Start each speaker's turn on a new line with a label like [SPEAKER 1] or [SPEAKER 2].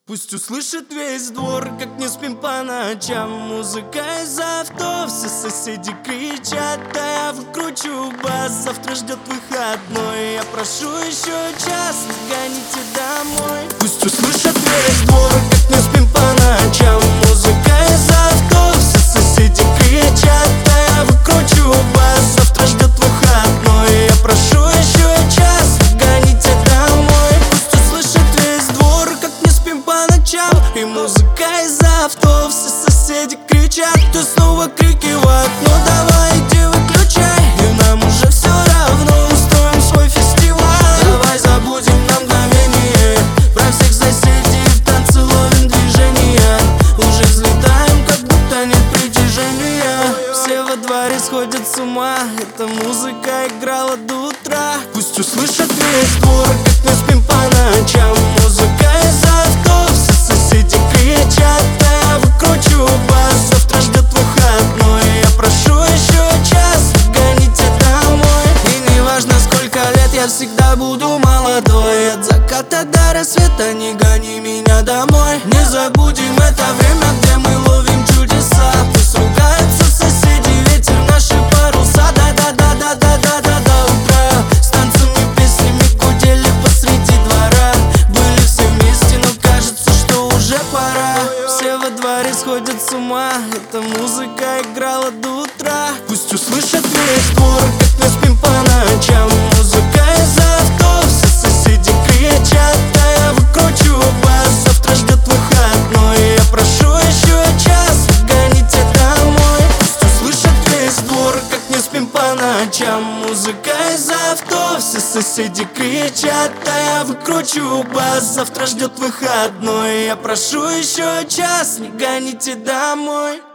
[SPEAKER 1] Пусть услышит весь двор, как не спим по ночам. Музыка из авто, все соседи кричат. А я выкручу бас, завтра ждет выходной. Я прошу еще час, не гоните домой. Пусть услышит весь двор, как не спим по ночам. Музыка из авто, все соседи кричат. А я выкручу бас, завтра ждет выходной. Я прошу еще час, не гоните домой. Пусть услышит весь двор, как не спим по ночам. И музыка из авто, все соседи кричат. Ты снова крики в окно, давай иди выключай. И нам уже все равно, устроим свой фестиваль. Давай забудем на мгновение про всех соседей, в танце ловим движения. Уже взлетаем, как будто нет притяжения. Все во дворе сходят с ума, эта музыка играла до утра. Пусть услышат весь двор, как мы спим по ночам. Музыка из авто, все соседи кричат. А я выкручу бас, завтра ждет выходной. Я прошу еще час, гоните домой. И не важно сколько лет, я всегда буду молодой. От заката до рассвета не гони меня домой. Не забудем это время, где мы ловим чудеса. Пусть ругаются соседи, ветер наши паруса. Да-да-да-да-да-да-да до утра. С танцами, песнями гудели посреди двора. Были все вместе, но кажется, что уже пора. Все во дворе сходят с ума, эта музыка играла до утра. Пусть услышат весь двор, как мы спим по ночам. Музыка из авто, все соседи кричат. А я выкручу бас, завтра ждет выходной. Я прошу еще час, гоните домой. Пусть услышат весь двор, как не спим по ночам. Музыка из авто, все соседи кричат. А я выкручу бас, завтра ждет выходной. Я прошу еще час, не гоните домой.